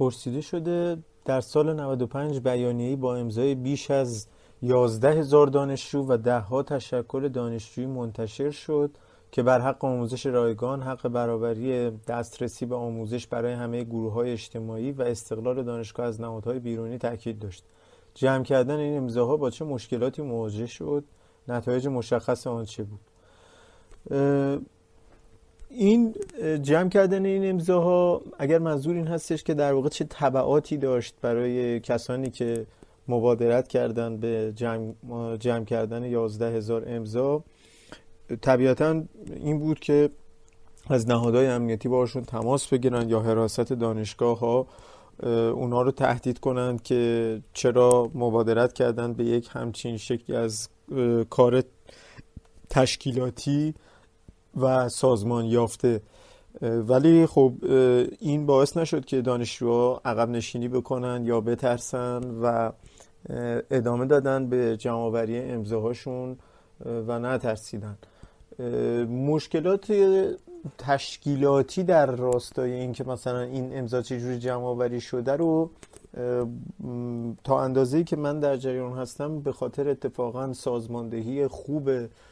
پرسیده شده در سال 95 بیانیه‌ای با امضای بیش از 11,000 دانشجو و ده‌ها تشکل دانشجویی منتشر شد که بر حق آموزش رایگان، حق برابری دسترسی به آموزش برای همه گروه‌های اجتماعی و استقلال دانشگاه از نهادهای بیرونی تاکید داشت. جمع کردن این امضاها با چه مشکلاتی مواجه شد؟ نتایج مشخص آن چه بود؟ این جمع کردن این امضاها اگر منظور این هستش که در واقع چه تبعاتی داشت برای کسانی که مبادرت کردن به جمع کردن 11,000 امضا، طبیعتاً این بود که از نهادهای امنیتی باشون تماس بگیرن یا حراست دانشگاه ها اونا رو تهدید کنند که چرا مبادرت کردن به یک همچین شکلی از کار تشکیلاتی و سازمان یافته. ولی خب این باعث نشد که دانشجوها عقب نشینی بکنن یا بترسن و ادامه دادن به جمع‌آوری امضاهاشون و نترسیدن. مشکلات تشکیلاتی در راستای این که مثلا این امضا چجوری جمع‌آوری شده رو تا اندازه‌ای که من در جریان هستم به خاطر اتفاقا سازماندهی خوب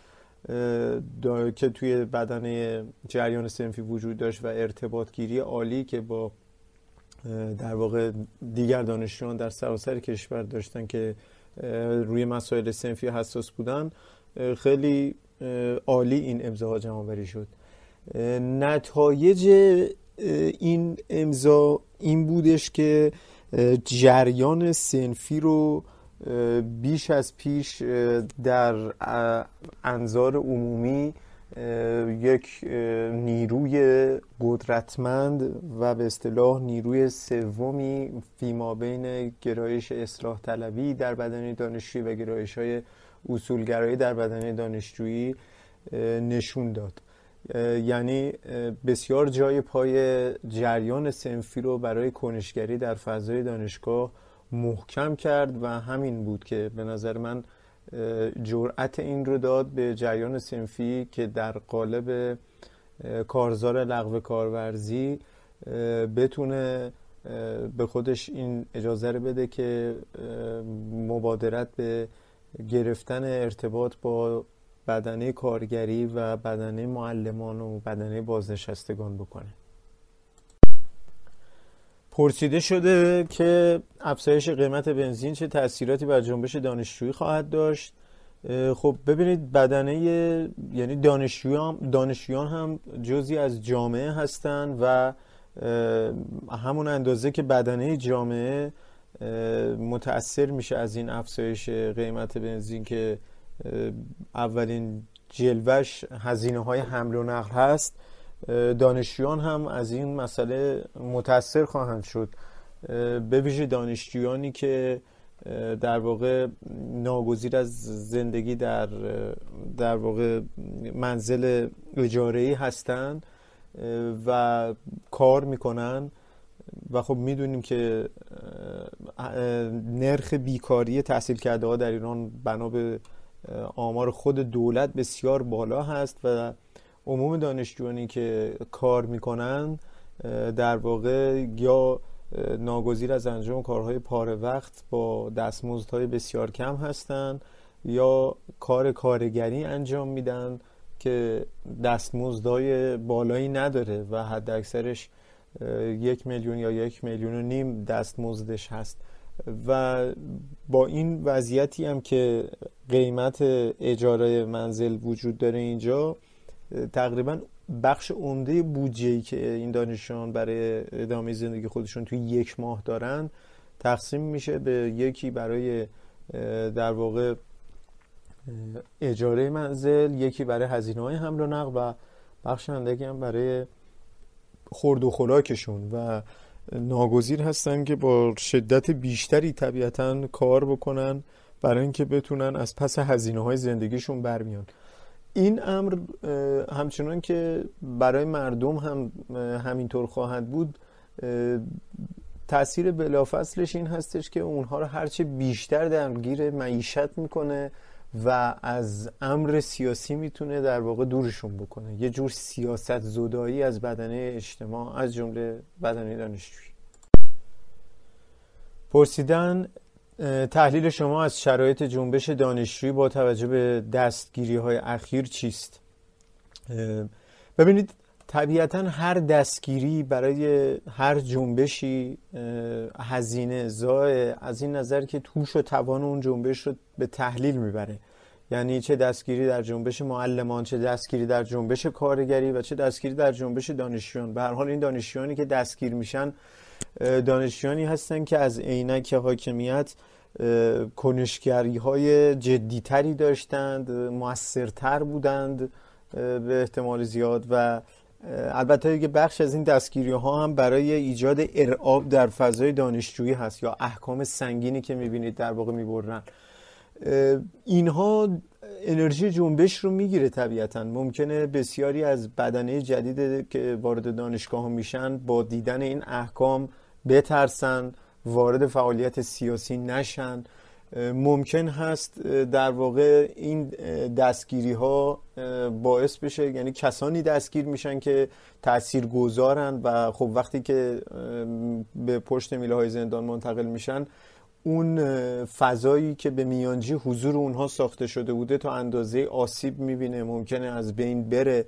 که توی بدنه جریان صنفی وجود داشت و ارتباطگیری عالی که با در واقع دیگر دانشجویان در سراسر کشور داشتن که روی مسائل صنفی حساس بودن، خیلی عالی این امضاها جمع‌آوری شد. نتایج این امضا این بودش که جریان صنفی رو بیش از پیش در انظار عمومی یک نیروی قدرتمند و به اصطلاح نیروی سومی فیما بین گرایش اصلاح طلبی در بدنه دانشجویی و گرایش‌های اصولگرایی در بدنه دانشجویی نشون داد. یعنی بسیار جای پای جریان صنفی رو برای کنشگری در فضای دانشگاه محکم کرد و همین بود که به نظر من جرأت این رو داد به جریان صنفی که در قالب کارزار لغو کارورزی بتونه به خودش این اجازه رو بده که مبادرت به گرفتن ارتباط با بدنه کارگری و بدنه معلمان و بدنه بازنشستگان بکنه. پرسیده شده که افزایش قیمت بنزین چه تأثیراتی بر جنبش دانشجویی خواهد داشت. خب ببینید بدنه یعنی دانشجویان هم جزئی از جامعه هستند و همون اندازه که بدنه جامعه متأثر میشه از این افزایش قیمت بنزین که اولین جلوش هزینه‌های حمل و نقل هست، دانشجویان هم از این مسئله متأثر خواهند شد، به ویژه دانشجویانی که در واقع ناگزیر از زندگی در واقع منزل اجاره‌ای هستند و کار میکنن و خب میدونیم که نرخ بیکاری تحصیل کرده ها در ایران بنا به آمار خود دولت بسیار بالا هست و عموم دانشجویانی که کار میکنن در واقع یا ناگزیر از انجام کارهای پاره وقت با دستمزدهای بسیار کم هستن یا کارگری انجام میدن که دستمزدهای بالایی نداره و حد اکثرش 1,000,000 یا 1,500,000 دستمزدش هست و با این وضعیتی هم که قیمت اجاره منزل وجود داره اینجا، تقریبا بخش عمده بودجه‌ای که این دانشجویان برای ادامه زندگی خودشون توی یک ماه دارن تقسیم میشه به یکی برای در واقع اجاره منزل، یکی برای هزینه‌های حمل و نقل و بخش اندکی هم برای خورد و خوراکشون و ناگزیر هستن که با شدت بیشتری طبیعتاً کار بکنن برای اینکه بتونن از پس هزینه‌های زندگیشون برمیان. این امر همچنان که برای مردم هم همینطور خواهد بود، تأثیر بلافاصلش این هستش که اونها رو هرچه بیشتر درگیر معیشت میکنه و از امر سیاسی میتونه در واقع دورشون بکنه، یه جور سیاست زدایی از بدنه اجتماع از جمله بدنه دانشجویی. پرسیدن تحلیل شما از شرایط جنبش دانشجویی با توجه به دستگیری‌های اخیر چیست؟ ببینید، طبیعتاً هر دستگیری برای هر جنبشی هزینه زای از این نظر که توش و توان اون جنبش رو به تحلیل میبره. یعنی چه دستگیری در جنبش معلمان، چه دستگیری در جنبش کارگری و چه دستگیری در جنبش دانشجویان. به هر حال این دانشجویانی که دستگیر میشن دانشجویانی هستن که از عینک حاکمیت کنشگری های جدیتری داشتند، موثرتر بودند به احتمال زیاد، و البته که بخش از این دستگیری ها هم برای ایجاد ارعاب در فضای دانشجویی هست یا احکام سنگینی که میبینید در واقع میبرن. اینها انرژی جنبش رو میگیره. طبیعتا ممکنه بسیاری از بدنه جدید که وارد دانشگاه ها میشن با دیدن این احکام بترسن، وارد فعالیت سیاسی نشن. ممکن هست در واقع این دستگیری ها باعث بشه، یعنی کسانی دستگیر میشن که تاثیرگذارن و خب وقتی که به پشت میله های زندان منتقل میشن، اون فضایی که به میانجی حضور اونها ساخته شده بوده تا اندازه آسیب میبینه، ممکنه از بین بره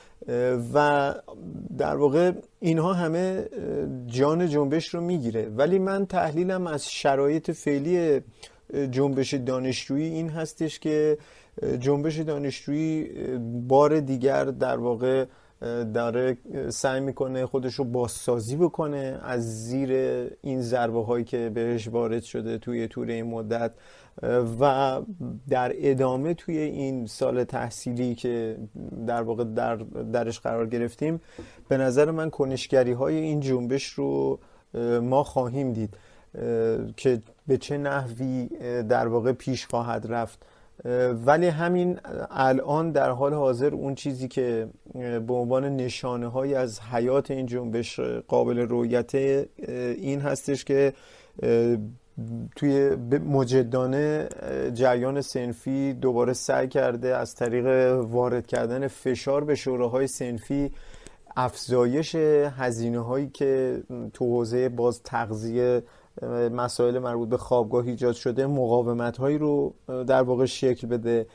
و در واقع اینها همه جان جنبش رو میگیره. ولی من تحلیلم از شرایط فعلی جنبش دانشجویی این هستش که جنبش دانشجویی بار دیگر در واقع داره سعی میکنه خودش رو بازسازی بکنه از زیر این ضربه هایی که بهش وارد شده توی طول این مدت، و در ادامه توی این سال تحصیلی که در واقع درش قرار گرفتیم، به نظر من کنشگری های این جنبش رو ما خواهیم دید که به چه نحوی در واقع پیش خواهد رفت. ولی همین الان در حال حاضر اون چیزی که به عنوان نشانه های از حیات این جنبش قابل رؤیت این هستش که توی مجدانه جریان صنفی دوباره سعی کرده از طریق وارد کردن فشار به شوراهای صنفی افزایش هزینه هایی که تو حوزه باز تغذیه مسائل مربوط به خوابگاه ایجاد شده، مقاومت هایی رو در واقع شکل بده.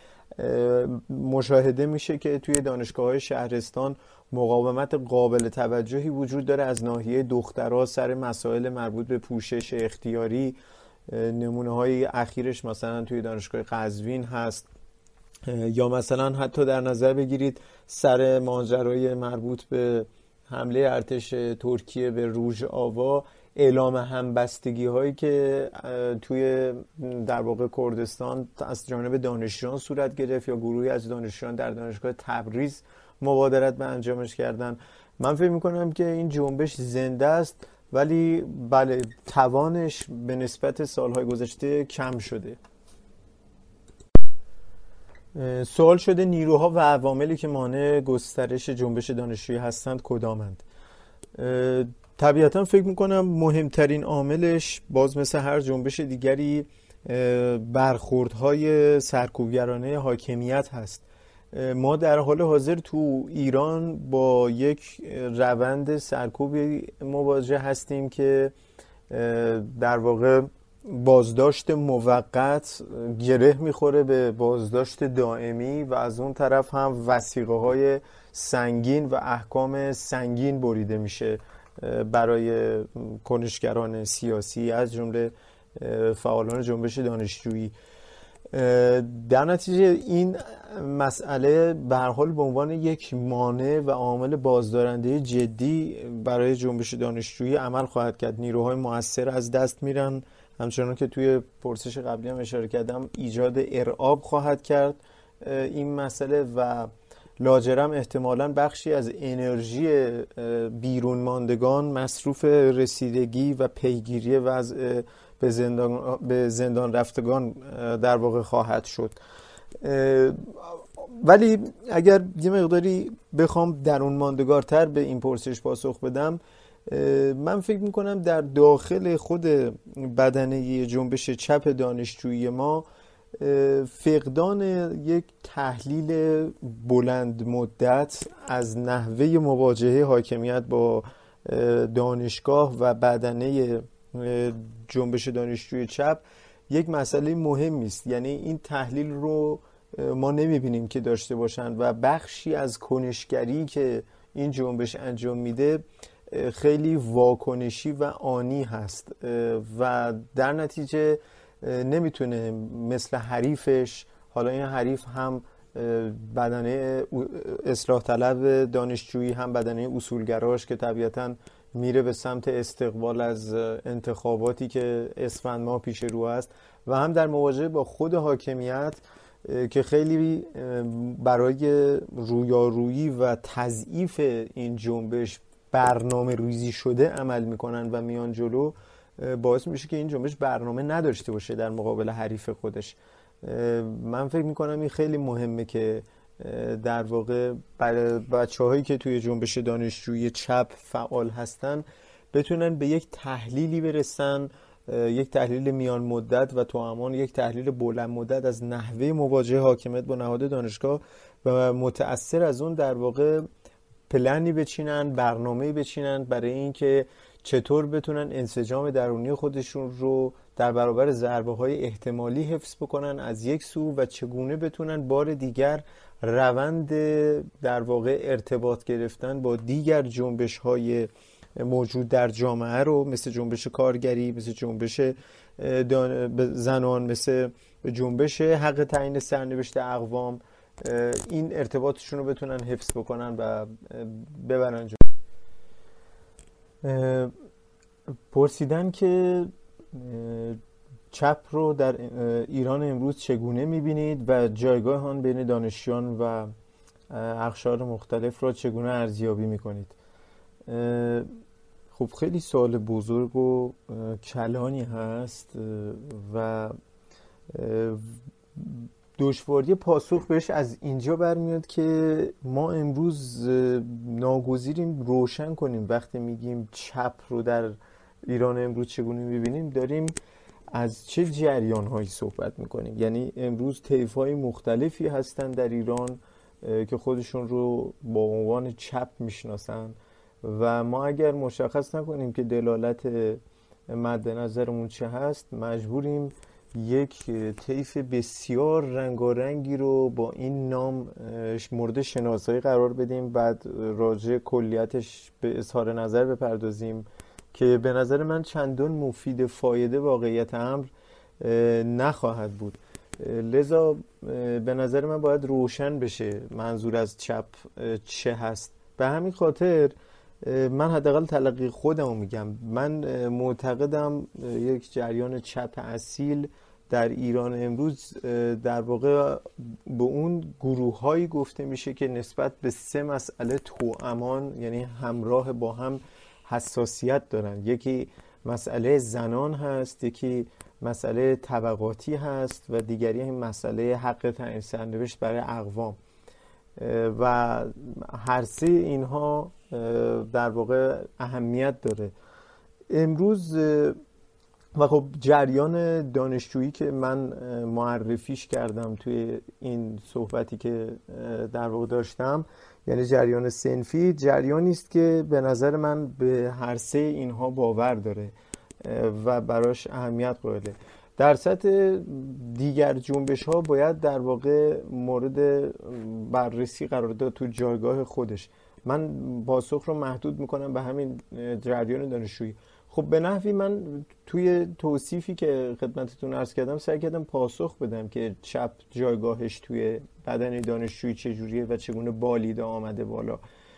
مشاهده میشه که توی دانشگاه‌های شهرستان مقاومت قابل توجهی وجود داره از ناحیه دخترها سر مسائل مربوط به پوشش اختیاری. نمونه های اخیرش مثلا توی دانشگاه قزوین هست، یا مثلا حتی در نظر بگیرید سر ماجرای مربوط به حمله ارتش ترکیه به روژآوا، اعلام همبستگی هایی که توی در واقع کردستان از جانب دانشجویان صورت گرفت یا گروهی از دانشجویان در دانشگاه تبریز مبادرت به انجامش کردن. من فکر میکنم که این جنبش زنده است، ولی بله توانش به نسبت سالهای گذشته کم شده. سوال شده نیروها و عواملی که مانع گسترش جنبش دانشجویی هستند کدامند؟ طبیعتا فکر میکنم مهمترین عاملش باز مثل هر جنبش دیگری برخوردهای سرکوبگرانه حاکمیت هست. ما در حال حاضر تو ایران با یک روند سرکوبی مواجه هستیم که در واقع بازداشت موقت گره میخوره به بازداشت دائمی و از اون طرف هم وثیقه های سنگین و احکام سنگین بریده میشه برای کنشگران سیاسی از جمله فعالان جنبش دانشجویی. در نتیجه این مسئله به هر حال به عنوان یک مانع و عامل بازدارنده جدی برای جنبش دانشجویی عمل خواهد کرد. نیروهای مؤثر از دست میرن، همچنان که توی پرسش قبلی هم اشاره کردم ایجاد ارعاب خواهد کرد این مسئله و لاجرم احتمالاً بخشی از انرژی بیرون ماندگان مصروف رسیدگی و پیگیری وضع به زندان رفتگان در واقع خواهد شد. ولی اگر یه مقداری بخوام درون ماندگارتر به این پرسش پاسخ بدم، من فکر میکنم در داخل خود بدنه جنبش چپ دانشجویی ما فقدان یک تحلیل بلند مدت از نحوه مواجهه حاکمیت با دانشگاه و بدنه جنبش دانشجوی چپ یک مسئله مهمی است. یعنی این تحلیل رو ما نمیبینیم که داشته باشند و بخشی از کنشگری که این جنبش انجام میده خیلی واکنشی و آنی هست و در نتیجه نمیتونه مثل حریفش، حالا این حریف هم بدنه اصلاح طلب دانشجویی هم بدنه اصولگراش که طبیعتاً میره به سمت استقبال از انتخاباتی که اسفند ماه پیش رو است و هم در مواجهه با خود حاکمیت که خیلی برای رویارویی و تضعیف این جنبش برنامه ریزی شده عمل میکنن و میان جلو، باعث میشه که این جنبش برنامه نداشته باشه در مقابل حریف خودش. من فکر میکنم این خیلی مهمه که در واقع برای بچه‌هایی که توی جنبش دانشجویی چپ فعال هستن بتونن به یک تحلیلی برسن، یک تحلیل میان مدت و توأمان یک تحلیل بلند مدت از نحوه مواجهه حاکمیت با نهاد دانشگاه و متأثر از اون در واقع پلنی بچینن، برنامه‌ای بچینن برای اینکه چطور بتونن انسجام درونی خودشون رو در برابر ضربه‌های احتمالی حفظ بکنن از یک سو و چگونه بتونن بار دیگر روند در واقع ارتباط گرفتن با دیگر جنبش‌های موجود در جامعه رو، مثل جنبش کارگری، مثل جنبش زنان، مثل جنبش حق تعیین سرنوشت اقوام، این ارتباطشون رو بتونن حفظ بکنن و ببرن جلو. پرسیدن که چپ رو در ایران امروز چگونه میبینید و جایگاه آن بین دانشجویان و اقشار مختلف را چگونه ارزیابی میکنید؟ خب خیلی سوال بزرگ و کلانی هست و دشواری پاسخ بهش از اینجا برمیاد که ما امروز ناگزیریم روشن کنیم وقتی میگیم چپ رو در ایران امروز چگونه میبینیم داریم از چه جریان‌هایی صحبت میکنیم. یعنی امروز طیف‌های مختلفی هستن در ایران که خودشون رو با عنوان چپ میشناسن و ما اگر مشخص نکنیم که دلالت مد نظرمون چه هست، مجبوریم یک طیف بسیار رنگارنگی رو با این نام مورد شناسایی قرار بدیم، بعد راجع کلیتش به اظهار نظر بپردازیم که به نظر من چندان مفید فایده واقعیت امر نخواهد بود. لذا به نظر من باید روشن بشه منظور از چپ چه هست. به همین خاطر من حداقل تلقی خودمو میگم، من معتقدم یک جریان چپ اصیل در ایران امروز در واقع به اون گروه‌هایی گفته میشه که نسبت به 3 مسئله توامان، یعنی همراه با هم حساسیت دارن. یکی مسئله زنان هست، یکی مسئله طبقاتی هست و دیگری این مسئله حق تعیین سرنوشت برای اقوام و هر سه اینها در واقع اهمیت داره امروز. و خب جریان دانشجویی که من معرفیش کردم توی این صحبتی که در واقع داشتم، یعنی جریان صنفی، جریانی است که به نظر من به هر سه اینها باور داره و براش اهمیت قائله. در سطح دیگر جنبش ها باید در واقع مورد بررسی قرار داد تو جایگاه خودش. من پاسخ رو محدود میکنم به همین جریان دانشجویی. خب به نحوی من توی توصیفی که خدمتتون عرض کردم سعی کردم پاسخ بدم که چپ جایگاهش توی بدن دانشجویی چجوریه و چگونه بالیده آمده بالا،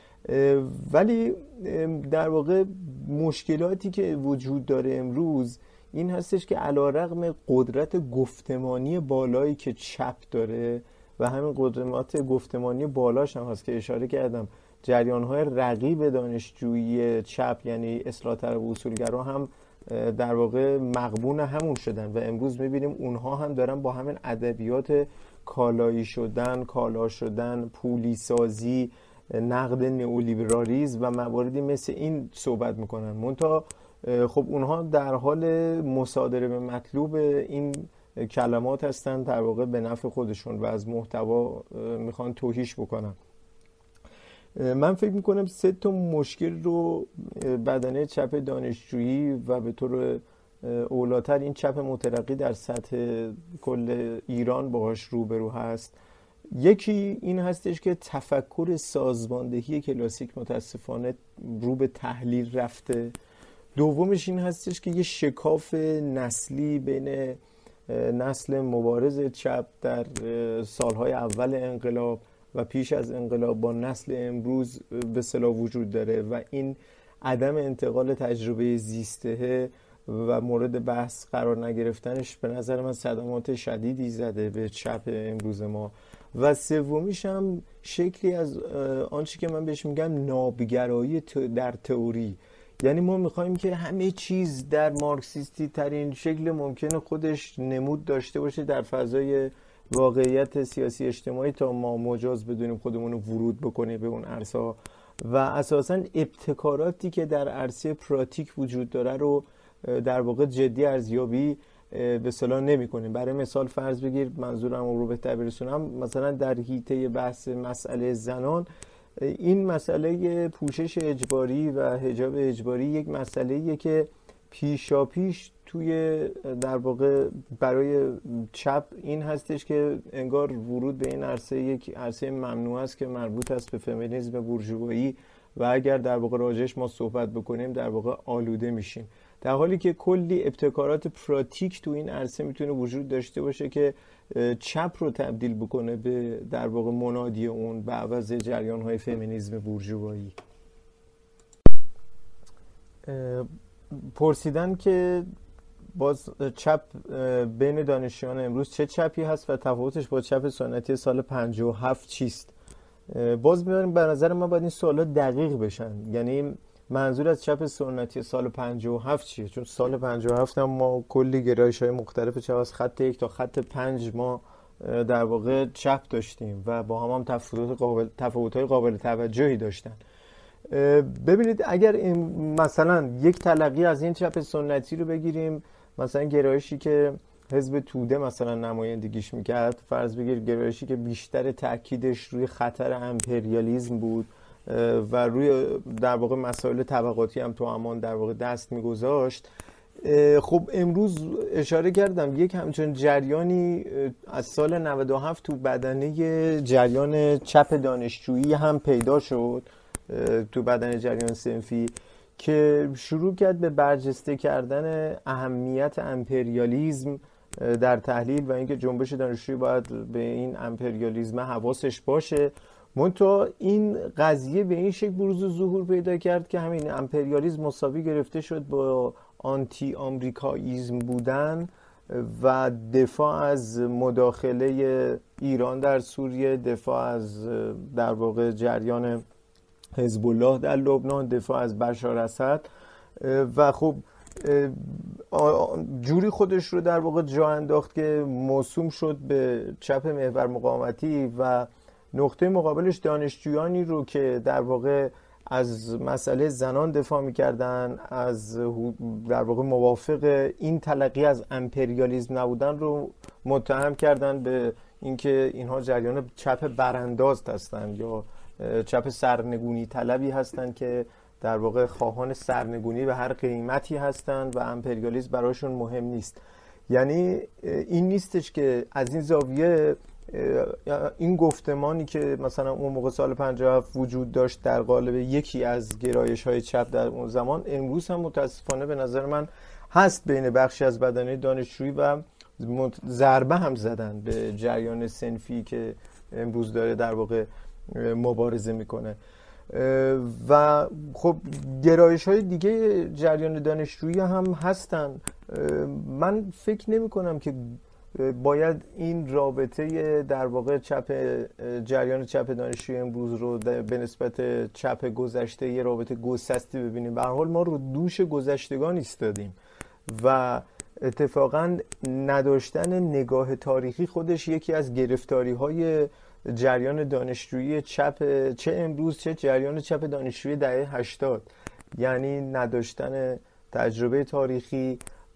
ولی در واقع مشکلاتی که وجود داره امروز این هستش که علیرغم قدرت گفتمانی بالایی که چپ داره و همین قدرت گفتمانی بالاش هم هست که اشاره کردم، جریان‌های رقیب دانشجویی چپ یعنی اصلاح طلب و اصولگرا هم در واقع مغبون همون شدن و امروز می‌بینیم اونها هم دارن با همین ادبیات کالایی شدن، کالا شدن، پولی سازی، نقد نئولیبرالیسم و مواردی مثل این صحبت میکنن. منتها خب اونها در حال مصادره به مطلوب این کلمات هستن در واقع به نفع خودشون و از محتوا میخوان توهیش بکنن. من فکر میکنم 3 تا مشکل رو بدنه چپ دانشجویی و به طور اولاتر این چپ مترقی در سطح کل ایران باهاش روبرو هست. یکی این هستش که تفکر سازماندهی کلاسیک متاسفانه رو به تحلیل رفته. دومش این هستش که یه شکاف نسلی بین نسل مبارز چپ در سالهای اول انقلاب و پیش از انقلاب با نسل امروز به اصطلاح وجود داره و این عدم انتقال تجربه زیسته و مورد بحث قرار نگرفتنش به نظر من صدمات شدیدی زده به چپ امروز ما. و سومیش هم شکلی از آنچه که من بهش میگم نابگرایی در تئوری. یعنی ما میخوایم که همه چیز در مارکسیستی ترین شکل ممکن خودش نمود داشته باشه در فضای واقعیت سیاسی اجتماعی تا ما مجاز بدونیم خودمون رو ورود بکنیم به اون عرصه و اساساً ابتکاراتی که در عرصه پراتیک وجود داره رو در واقع جدی ارزیابی به اصطلاح نمی‌کنیم. برای مثال فرض بگیر، منظورم رو بهتر برسونم، مثلا در حیطه بحث مسئله زنان، این مسئله پوشش اجباری و حجاب اجباری یک مسئله‌ایه که پیشاپیش توی در واقع برای چپ این هستش که انگار ورود به این عرصه یک عرصه ممنوع است که مربوط است به فمینیسم بورژوایی و اگر در واقع راجعش ما صحبت بکنیم در واقع آلوده میشیم، در حالی که کلی ابتکارات پراتیک تو این عرصه میتونه وجود داشته باشه که چپ رو تبدیل بکنه به در واقع منادی اون به عوض جریان‌های فمینیسم بورژوایی. پرسیدن که باز چپ بین دانشجویان امروز چه چپی هست و تفاوتش با چپ سنتی سال 57 چیست؟ باز می‌بینیم به نظر من باید این سوالا دقیق بشن. یعنی منظور از چپ سنتی سال 57 چیه؟ چون سال 57 هم ما کلی گرایش‌های مختلف چپ از خط 1 تا خط 5 ما در واقع چپ داشتیم و با هم تفاوت‌های قابل توجهی داشتن. ببینید اگر مثلا یک تلقی از این چپ سنتی رو بگیریم، مثلا گرایشی که حزب توده مثلا نمایندگیش میکرد، فرض بگیر گرایشی که بیشتر تاکیدش روی خطر امپریالیسم بود و روی در واقع مسائل طبقاتی هم تو امان در واقع دست میگذاشت، خب امروز اشاره کردم یک همچون جریانی از سال 97 تو بدنه جریان چپ دانشجویی هم پیدا شد، تو بدن جریان صنفی، که شروع کرد به برجسته کردن اهمیت امپریالیسم در تحلیل و اینکه جنبش دانشجویی باید به این امپریالیسم حواسش باشه. منتها این قضیه به این شکل بروز و ظهور پیدا کرد که همین امپریالیسم مساوی گرفته شد با آنتی آمریکاییسم بودن و دفاع از مداخله ایران در سوریه، دفاع از در واقع جریان حزب الله در لبنان، دفاع از بشار اسد و خب جوری خودش رو در واقع جا انداخت که موسوم شد به چپ محور مقاومتی و نقطه مقابلش دانشجویانی رو که در واقع از مسئله زنان دفاع می‌کردن، از در واقع موافق این تلقی از امپریالیسم نبودن رو متهم کردن به اینکه اینها جریان چپ برانداز هستند یا چپ سرنگونی طلبی هستند که در واقع خواهان سرنگونی به هر قیمتی هستند و امپریالیسم براشون مهم نیست. یعنی این نیستش که از این زاویه این گفتمانی که مثلا اون موقع سال 57 وجود داشت در قالب یکی از گرایش‌های چپ در اون زمان، امروز هم متاسفانه به نظر من هست بین بخشی از بدنه دانشجویی و ضربه هم زدن به جریان صنفی که امروز داره در واقع مبارزه میکنه. و خب گرایش‌های دیگه جریان دانشجویی هم هستن. من فکر نمی کنم که باید این رابطه در واقع جریان چپ دانشجویی امروز رو به نسبت چپ گذشته یه رابطه گسسته ببینیم. به هر حال ما رو دوش گذشتگان ایستادیم و اتفاقا نداشتن نگاه تاریخی خودش یکی از گرفتاری‌های جریان دانشجویی چپ چه امروز چه جریان چپ دانشجویی دهه 80، یعنی نداشتن تجربه تاریخی،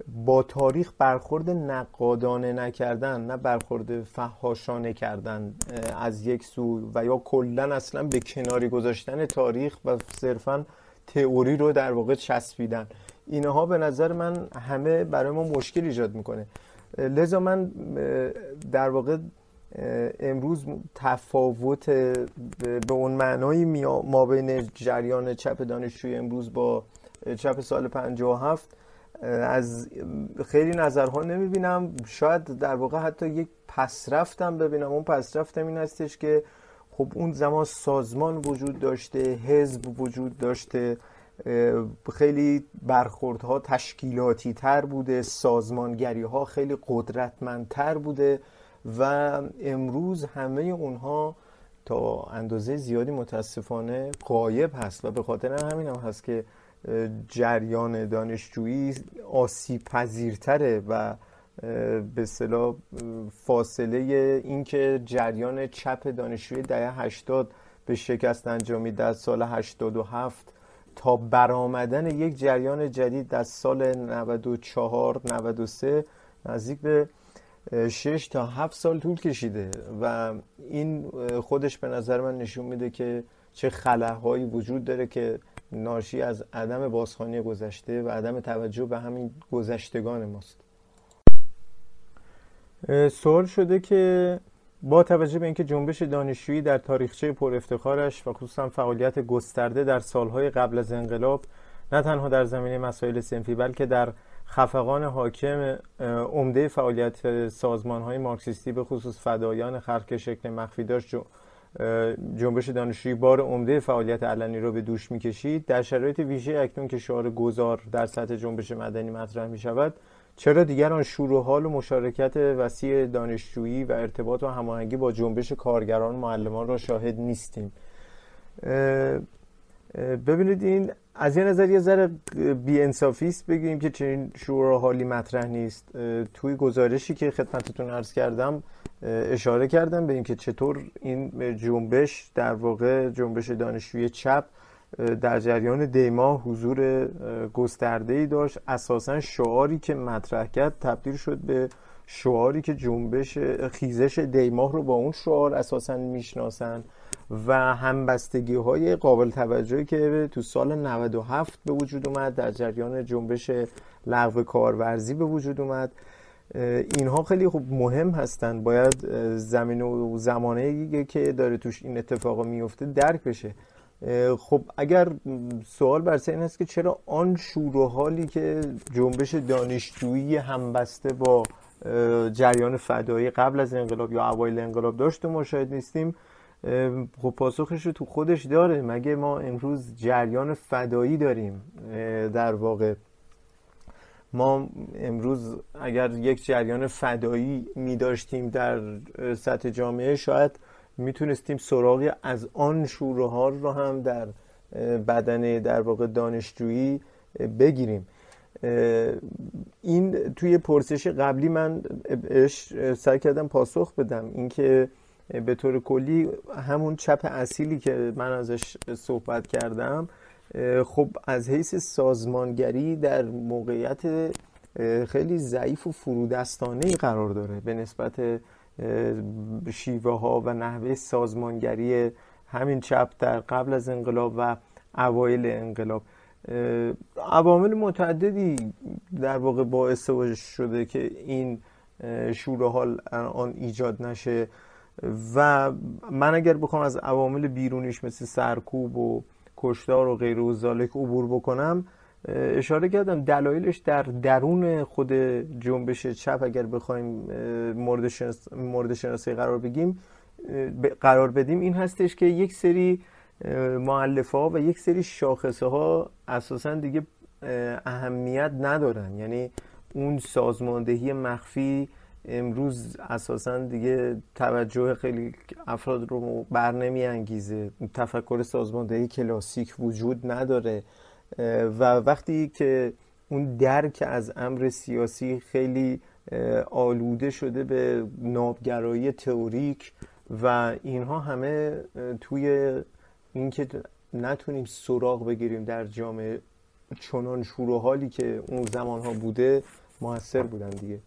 با تاریخ برخورد نقادانه نکردن، نه برخورد فحاشانه کردن از یک سو، و یا کلا اصلا به کناری گذاشتن تاریخ و صرفا تئوری رو در واقع چسبیدن، اینها به نظر من همه برای ما مشکل ایجاد میکنه. لذا من در واقع امروز تفاوت به اون معنایی ما بین جریان چپ دانشجویی امروز با چپ سال 57 از خیلی نظرها نمیبینم. شاید در واقع حتی یک پسرفتم ببینم. اون پسرفتم این هستش که خب اون زمان سازمان وجود داشته، حزب وجود داشته، خیلی برخوردها تشکیلاتی تر بوده، سازمانگری ها خیلی قدرتمندتر بوده و امروز همه اونها تا اندازه زیادی متاسفانه غایب هست و به خاطر همین هم هست که جریان دانشجویی آسیب پذیرتره و به اصطلاح فاصله این که جریان چپ دانشجویی دهه 80 به شکست انجامید در سال 87 تا برآمدن یک جریان جدید در سال 94 93 نزدیک به 6 تا 7 سال طول کشیده و این خودش به نظر من نشون میده که چه خلاهایی وجود داره که ناشی از عدم بازخوانی گذشته و عدم توجه به همین گذشتگان ماست. سوال شده که با توجه به اینکه جنبش دانشجویی در تاریخچه پر افتخارش و خصوصا فعالیت گسترده در سالهای قبل از انقلاب نه تنها در زمینه مسائل صنفی بلکه در خفقان حاکم عمده فعالیت سازمان‌های مارکسیستی به خصوص فدایان خلق شکل مخفی داشت، جنبش دانشجویی بار عمده فعالیت علنی را به دوش می‌کشید، در شرایط ویژه اکنون که شعار گذار در سطح جنبش مدنی مطرح می‌شود، چرا دیگر آن شور و حال و مشارکت وسیع دانشجویی و ارتباط و هماهنگی با جنبش کارگران معلمان را شاهد نیستیم؟ ببینید این از یه نظر یه ذره بی‌انصافی است بگیم که چنین شور و حالی مطرح نیست. توی گزارشی که خدمتتون عرض کردم اشاره کردم به اینکه چطور این جنبش در واقع جنبش دانشجویی چپ در جریان دیماه حضور گسترده‌ای داشت. اساساً شعاری که مطرح کرد تبدیل شد به شعاری که جنبش خیزش دیماه رو با اون شعار اساساً میشناسن و همبستگی‌های قابل توجهی که تو سال 97 به وجود اومد در جریان جنبش لغو کارورزی به وجود اومد، اینها خیلی خوب مهم هستن. باید زمین و زمانه‌ای که داره توش این اتفاق میفته درک بشه. خب اگر سوال بر سر این است که چرا آن شور و حالی که جنبش دانشجویی همبسته با جریان فدایی قبل از انقلاب یا اوایل انقلاب داشت و ما شاهد نیستیم، خب پاسخش رو تو خودش داره. مگه ما امروز جریان فدایی داریم؟ در واقع ما امروز اگر یک جریان فدایی می داشتیم در سطح جامعه شاید میتونستیم سراغی از آن شور و حال رو هم در بدن در واقع دانشجویی بگیریم. این توی پرسش قبلی من سعی کردم پاسخ بدم، اینکه به طور کلی همون چپ اصیلی که من ازش صحبت کردم خب از حیث سازمانگری در موقعیت خیلی ضعیف و فرودستانه‌ای قرار داره به نسبت شیوه ها و نحوه سازمانگری همین چپ در قبل از انقلاب و اوایل انقلاب. عوامل متعددی در واقع باعث شده که این شور و حال آن ایجاد نشه و من اگر بخوام از عوامل بیرونیش مثل سرکوب و کشتار و غیر و ذالک عبور بکنم، اشاره کردم دلایلش در درون خود جنبش چپ اگر بخوایم مورد شناسی قرار بدیم این هستش که یک سری مؤلفه ها و یک سری شاخصه ها اساسا دیگه اهمیت ندارن. یعنی اون سازماندهی مخفی امروز اساسا دیگه توجه خیلی افراد رو بر نمی انگیزه. تفکر سازماندهی کلاسیک وجود نداره و وقتی که اون درک از امر سیاسی خیلی آلوده شده به نابگرایی تئوریک و اینها همه توی اینکه نتونیم سراغ بگیریم در جامعه چنان شور و حالی که اون زمانها بوده موثر بودن دیگه.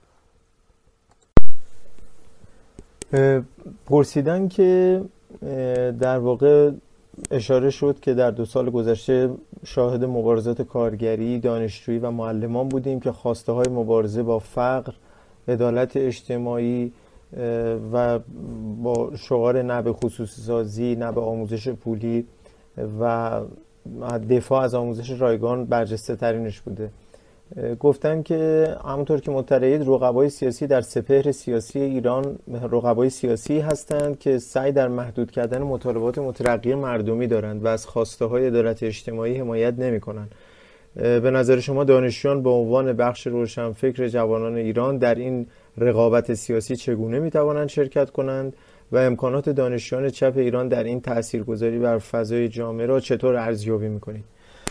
پرسیدن که در واقع اشاره شد که در 2 سال گذشته شاهد مبارزات کارگری، دانشجویی و معلمان بودیم که خواسته های مبارزه با فقر، عدالت اجتماعی و با شعار نه به خصوصی سازی، نه به آموزش پولی و دفاع از آموزش رایگان برجسته ترینش بوده. گفتن که همونطور که مطلعید، رقبای سیاسی در سپهر سیاسی ایران رقبای سیاسی هستند که سعی در محدود کردن مطالبات مترقی مردمی دارند و از خواسته های عدالت اجتماعی حمایت نمی کنند. به نظر شما دانشجویان به عنوان بخش روشنفکر جوانان ایران در این رقابت سیاسی چگونه می توانند شرکت کنند و امکانات دانشجویان چپ ایران در این تاثیرگذاری بر فضای جامعه را چطور ارزیابی می کنید؟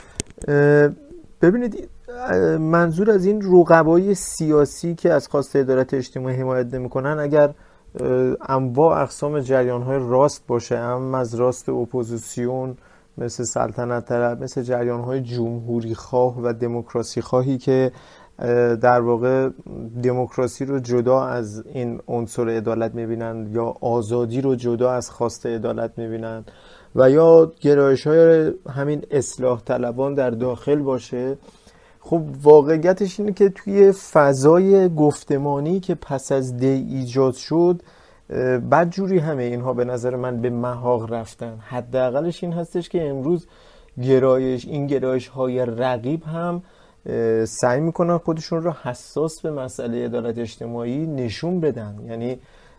ببینید، منظور از این رقبای سیاسی که از خواسته عدالت اجتماعی حمایت نمی‌کنن اگر انواع اقسام جریان‌های راست باشه، هم از راست اپوزیسیون مثل سلطنت طلب، مثل جریان‌های جمهوری خواه و دموکراسی خواهی که در واقع دموکراسی رو جدا از این عنصر عدالت می‌بینن یا آزادی رو جدا از خواسته عدالت می‌بینن و یا گرایش‌های همین اصلاح طلبان در داخل باشه، خب واقعیتش اینه که توی فضای گفتمانی که پس از دی ایجاد شد بدجوری همه اینها به نظر من به محاق رفتن. حداقلش این هستش که امروز این گرایش های رقیب هم سعی میکنن خودشون رو حساس به مسئله عدالت اجتماعی نشون بدن. یعنی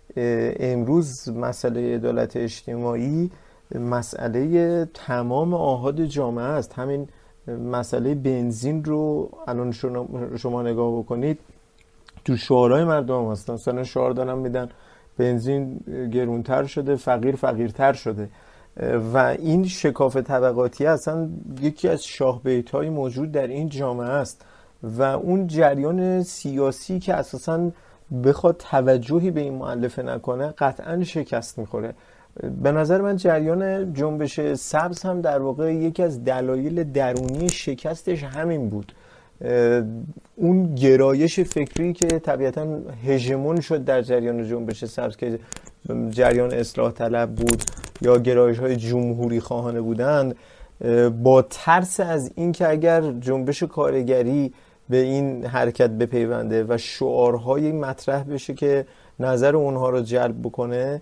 امروز مسئله عدالت اجتماعی مسئله تمام آحاد جامعه است. همین مسئله بنزین رو الان شما نگاه بکنید، تو شعارهای مردم هستن، مثلا شعار دارن میدن بنزین گرونتر شده، فقیر فقیرتر شده و این شکاف طبقاتی اصلا یکی از شاه بیت‌های موجود در این جامعه است و اون جریان سیاسی که اساساً بخواد توجهی به این مؤلفه نکنه قطعاً شکست میخوره. به نظر من جریان جنبش سبز هم در واقع یکی از دلایل درونی شکستش همین بود. اون گرایش فکری که طبیعتاً هژمون شد در جریان جنبش سبز که جریان اصلاح طلب بود یا گرایش های جمهوری خواهانه بودند، با ترس از این که اگر جنبش کارگری به این حرکت بپیونده و شعارهای مطرح بشه که نظر اونها رو جلب بکنه،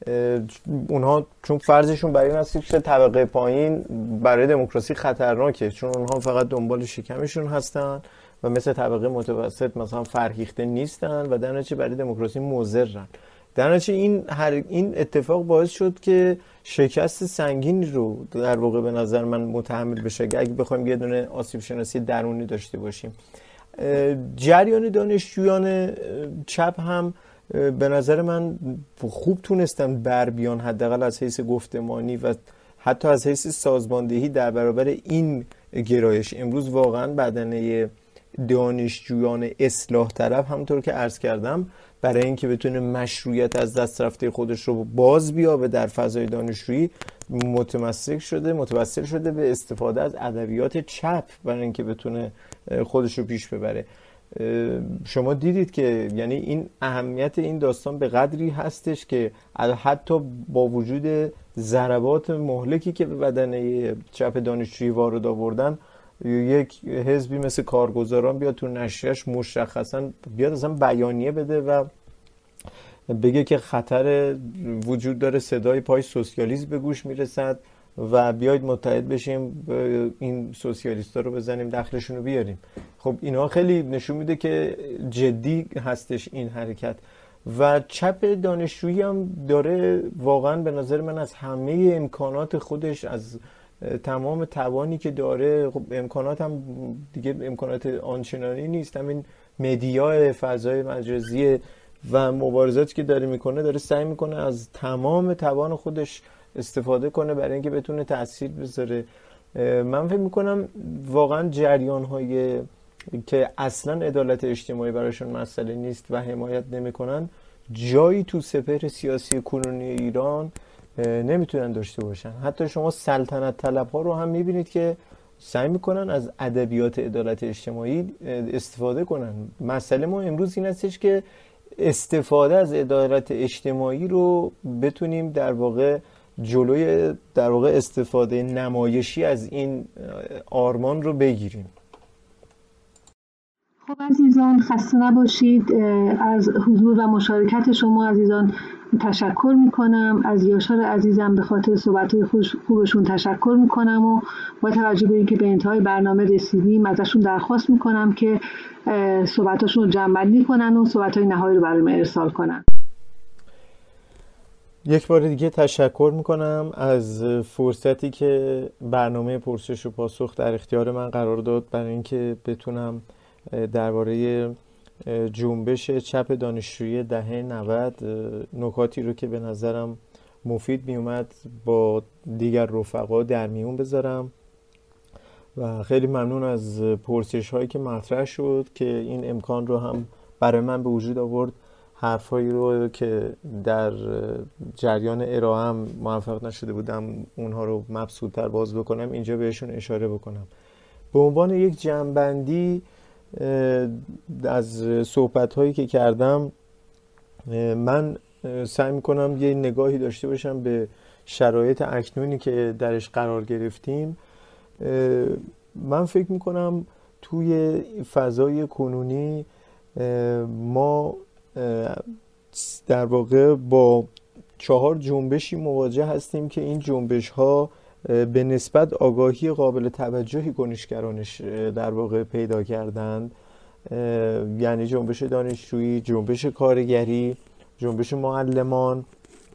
اونها چون فرضشون برای این هست که طبقه پایین برای دموکراسی خطرناکه، چون اونها فقط دنبال شکمشون هستن و مثل طبقه متوسط مثلا فرهیخته نیستن و در نتیجه برای دموکراسی مضرن. در نتیجه این اتفاق باعث شد که شکست سنگین رو در واقع به نظر من متحمل بشه اگه بخوایم یه دونه آسیب شناسی درونی داشته باشیم. جریان دانشجویان چپ هم به نظر من خوب تونستن بر بیان، حداقل از حیث گفتمانی و حتی از حیث سازماندهی در برابر این گرایش. امروز واقعا بدنه دانشجویان اصلاح طلب همونطور که عرض کردم برای اینکه بتونه مشروعیت از دست رفته خودش رو باز بیابه در فضای دانشجویی متوسل شده به استفاده از ادبیات چپ برای اینکه بتونه خودش رو پیش ببره. شما دیدید که یعنی این اهمیت این داستان به قدری هستش که حتی با وجود ضربات مهلکی که به بدنه چپ دانشجویی وارد آوردن، یک حزبی مثل کارگزاران بیاد تو نشریه‌اش مشخصا بیاد اصلا بیانیه بده و بگه که خطر وجود داره، صدای پای سوسیالیسم به گوش میرسد و بیاید متحد بشیم این سوسیالیست‌ها رو بزنیم دخلشون رو بیاریم. خب اینا خیلی نشون میده که جدی هستش این حرکت و چپ دانشجویی هم داره واقعا به نظر من از همه امکانات خودش، از تمام توانی که داره، خب امکانات هم دیگه امکانات آنچنانی نیست، همین مدیا، فضای مجازی و مبارزاتی که داره میکنه، داره سعی میکنه از تمام توان خودش استفاده کنه برای اینکه بتونه تأثیر بذاره. من فکر میکنم واقعا جریان‌های که اصلا عدالت اجتماعی براشون مسئله نیست و حمایت نمیکنن جایی تو سپهر سیاسی کنونی ایران نمیتونن داشته باشن. حتی شما سلطنت طلب ها رو هم میبینید که سعی میکنن از ادبیات عدالت اجتماعی استفاده کنن. مسئله ما امروز این هستش که استفاده از عدالت اجتماعی رو بتونیم در واقع جلوی در واقع استفاده نمایشی از این آرمان رو بگیریم. خب عزیزان خسته نباشید. از حضور و مشارکت شما عزیزان تشکر میکنم. از یاشار عزیزم به خاطر صحبت‌های خوبشون تشکر میکنم و با توجه به اینکه به انتهای برنامه رسیدیم ازشون درخواست میکنم که صحبتاشون رو جمع‌بندی کنن و صحبت‌های نهایی رو برام ارسال کنن. یک بار دیگه تشکر میکنم از فرصتی که برنامه پرسش و پاسخ در اختیار من قرار داد برای اینکه بتونم درباره جنبش چپ دانشجویی دهه 90 نکاتی رو که به نظرم مفید میومد با دیگر رفقا در میون بذارم و خیلی ممنون از پرسش هایی که مطرح شد که این امکان رو هم برای من به وجود آورد حرفایی رو که در جریان ارائه‌ام موفق نشده بودم اونها رو مبسوط‌تر باز بکنم، اینجا بهشون اشاره بکنم. به عنوان یک جمع‌بندی از صحبت‌هایی که کردم، من سعی می‌کنم یه نگاهی داشته باشم به شرایط اکنونی که درش قرار گرفتیم. من فکر می‌کنم توی فضای کنونی ما در واقع با 4 جنبشی مواجه هستیم که این جنبش‌ها به نسبت آگاهی قابل توجهی کنشگرانش در واقع پیدا کردند، یعنی جنبش دانشجویی، جنبش کارگری، جنبش معلمان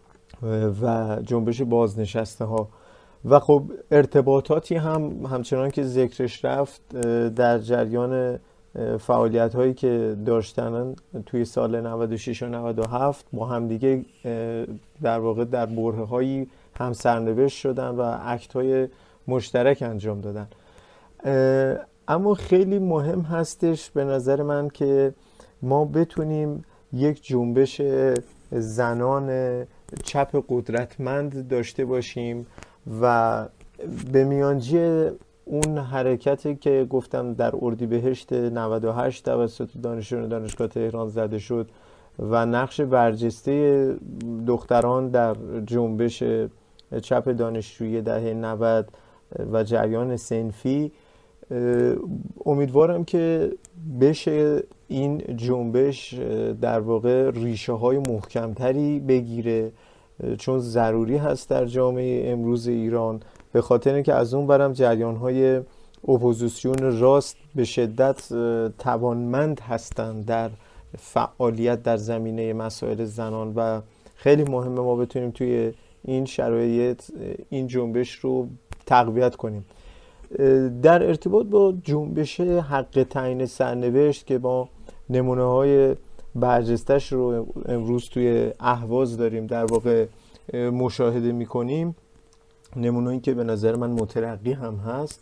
و جنبش بازنشسته ها. و خب ارتباطاتی هم همچنان که ذکرش رفت در جریان فعالیت هایی که داشتن توی سال 96 و 97 با همدیگه در واقع در برهه هایی هم سرنوشت شدن و اکت های مشترک انجام دادن. اما خیلی مهم هستش به نظر من که ما بتونیم یک جنبش زنان چپ قدرتمند داشته باشیم و به میانجی اون حرکتی که گفتم در اردیبهشت 98 توسط دانشجویان دانشگاه تهران زده شد و نقش برجسته دختران در جنبش چپ دانشجویی دهه 90 و جریان صنفی، امیدوارم که بشه این جنبش در واقع ریشه های محکمتری بگیره، چون ضروری هست در جامعه امروز ایران، به خاطر اینکه از اون برم جریان های اپوزیسیون راست به شدت توانمند هستند در فعالیت در زمینه مسائل زنان و خیلی مهمه ما بتونیم توی این شرایط این جنبش رو تقویت کنیم. در ارتباط با جنبش حق تعیین سرنوشت که ما نمونه های برجستش رو امروز توی اهواز داریم در واقع مشاهده میکنیم، نمونه‌ای که به نظر من مترقی هم هست،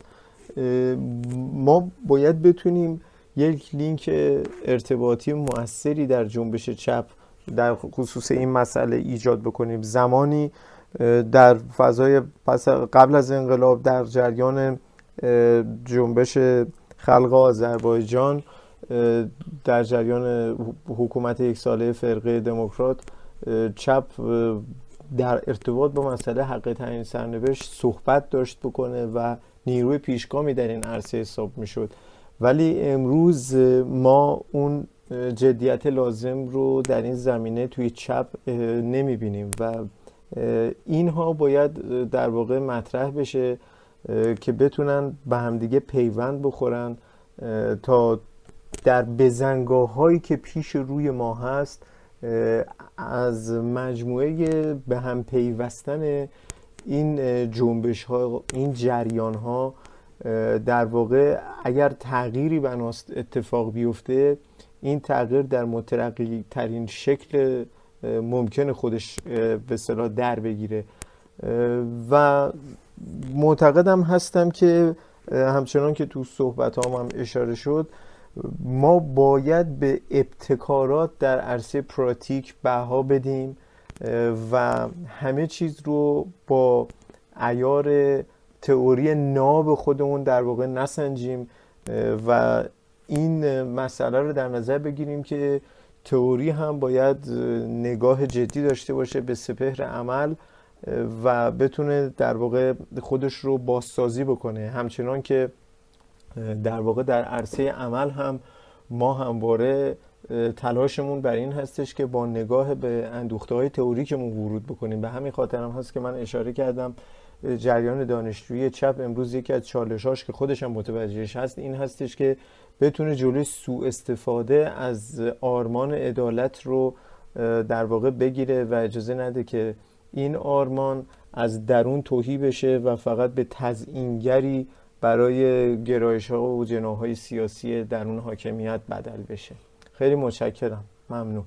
ما باید بتونیم یک لینک ارتباطی مؤثری در جنبش چپ در خصوص این مسئله ایجاد بکنیم. زمانی در فضای پس قبل از انقلاب در جریان جنبش خلق آذربایجان در جریان حکومت یک ساله فرقه دموکرات، چپ در ارتباط با مسئله حق تعیین سرنوشت صحبت داشت بکنه و نیروی پیشگامی در این عرصه حساب میشد، ولی امروز ما اون جدیت لازم رو در این زمینه توی چپ نمیبینیم و اینها باید در واقع مطرح بشه که بتونن به همدیگه پیوند بخورن تا در بزنگاه هایی که پیش روی ما هست از مجموعه به هم پیوستن این جنبش ها، این جریان ها، در واقع اگر تغییری بناست اتفاق بیفته، این تغییر در مترقی ترین شکل ممکن خودش به اصطلاح در بگیره. و معتقدم هستم که همچنان که تو صحبت هم اشاره شد، ما باید به ابتکارات در عرصه پراتیک بها بدیم و همه چیز رو با عیار تئوری ناب خودمون در واقع نسنجیم و این مسئله رو در نظر بگیریم که تئوری هم باید نگاه جدی داشته باشه به سپهر عمل و بتونه در واقع خودش رو بازسازی بکنه. همچنان که در واقع در عرصه عمل هم ما همواره تلاشمون بر این هستش که با نگاه به اندوخته‌های تئوریکمون ورود بکنیم. به همین خاطر هم هست که من اشاره کردم جریان دانشجویی چپ امروز یکی از چالشاش که خودش هم متوجهش هست این هستش که بتونه جلوی سوء استفاده از آرمان عدالت رو در واقع بگیره و اجازه نده که این آرمان از درون تهی بشه و فقط به تزیینگری برای گرایش‌ها و جناح‌های سیاسی درون حاکمیت بدل بشه. خیلی متشکرم. ممنون.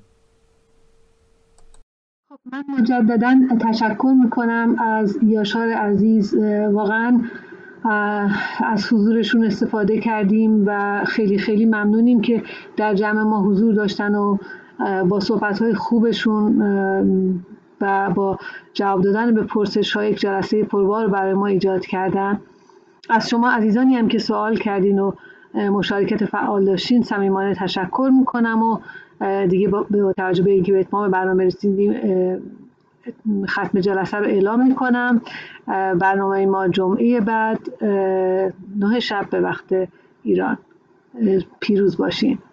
خب من مجددا تشکر میکنم از یاشار عزیز. واقعا از حضورشون استفاده کردیم و خیلی خیلی ممنونیم که در جمع ما حضور داشتن و با صحبت‌های خوبشون و با جواب دادن به پرسش‌ها یک جلسه پربار برای ما ایجاد کردن. از شما عزیزانی هم که سوال کردین و مشارکت فعال داشتین صمیمانه تشکر میکنم و دیگه با توجه به اینکه به اتمام برنامه رسیدیم ختم جلسه رو اعلام میکنم. برنامه ما جمعه بعد 9 شب به وقت ایران. پیروز باشین.